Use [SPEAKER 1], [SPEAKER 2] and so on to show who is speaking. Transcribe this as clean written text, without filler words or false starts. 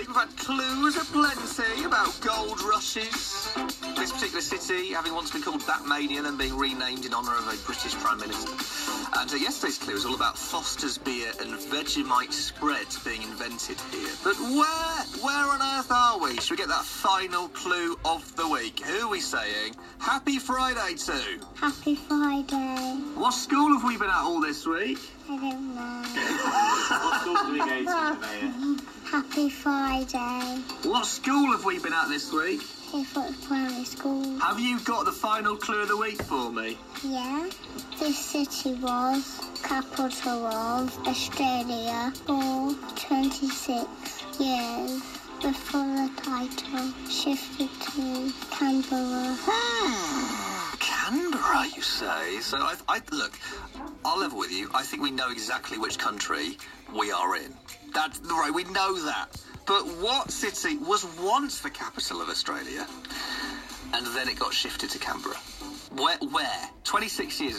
[SPEAKER 1] week. We've had clues aplenty about gold rushes. This particular city having once been called Batmania, then being renamed in honour of a British Prime Minister. And yesterday's clue was all about Foster's beer and Vegemite spreads being invented here. But where on earth are we? Should we get that final clue of the week? Who are we saying Happy Friday to?
[SPEAKER 2] Happy Friday.
[SPEAKER 1] What school have we been at all this week?
[SPEAKER 2] I don't know.
[SPEAKER 3] What school do we go to, Mayor?
[SPEAKER 2] Happy Friday.
[SPEAKER 1] What school have we been at this week?
[SPEAKER 2] Hayfoot Primary School.
[SPEAKER 1] Have you got the final clue of the week for me?
[SPEAKER 2] Yeah. This city was capital of Australia for 26 years before the title shifted to Canberra.
[SPEAKER 1] Canberra, you say? So, look, I'll level with you. I think we know exactly which country we are in. That's right, we know that. But what city was once the capital of Australia, and then it got shifted to Canberra? Where? 26 years.